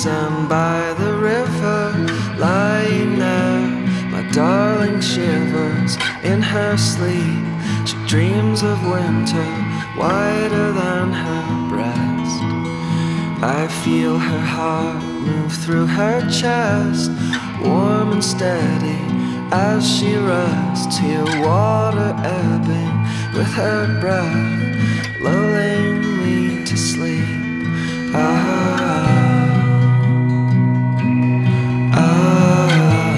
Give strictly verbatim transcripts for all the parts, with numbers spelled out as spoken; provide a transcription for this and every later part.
sand by the river, lying there, my darling shivers in her sleep. She dreams of winter, wider than her breast. I feel her heart move through her chest, warm and steady as she rests. Hear water ebbing with her breath, lulling me to sleep. Ah, ah.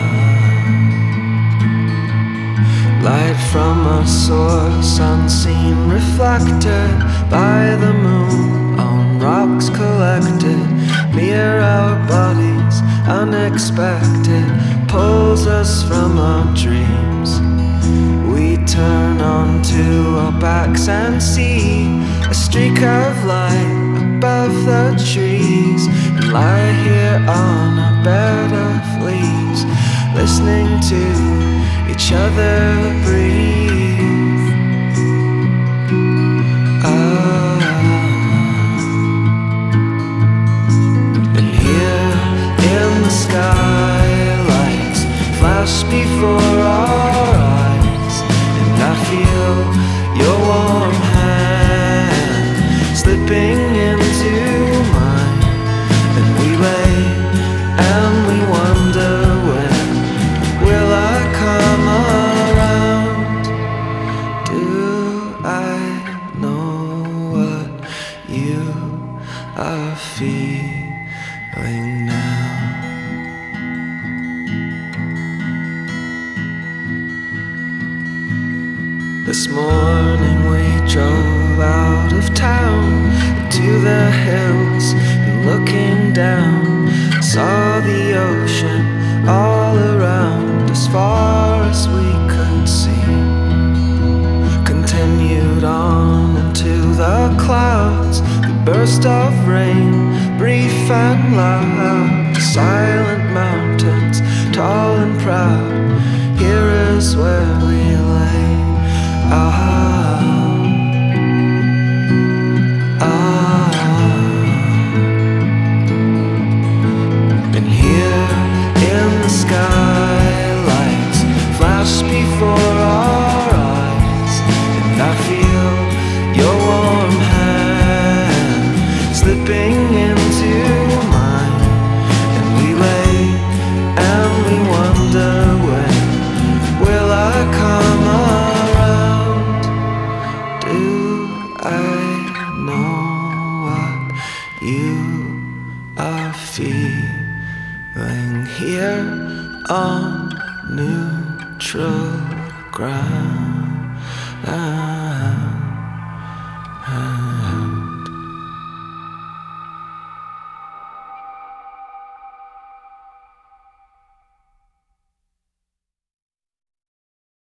Light from a source unseen, reflected by the moon on rocks collected near our bodies. Unexpected pulls us from our dreams. We turn onto our backs and see a streak of light above the trees, and lie here on a bed of leaves, listening to each other breathe. Ah, and here in the skylights flash before our eyes, and I feel your warm hand slipping into mine, and we lay and we wonder, when will I come around? Do I know what you are feeling now? This morning we drove out of town to the hills, and looking down saw the ocean all around, as far as we could see. Continued on into the clouds, the burst of rain, brief and loud. Silent mountains, tall and proud, here is where we lay. Ah, ah. And here in the skylights flash before our eyes, and I feel your warm hand slipping into mine, and we lay and we wonder, when will I come around? Do I know what you are feeling here on neutral ground?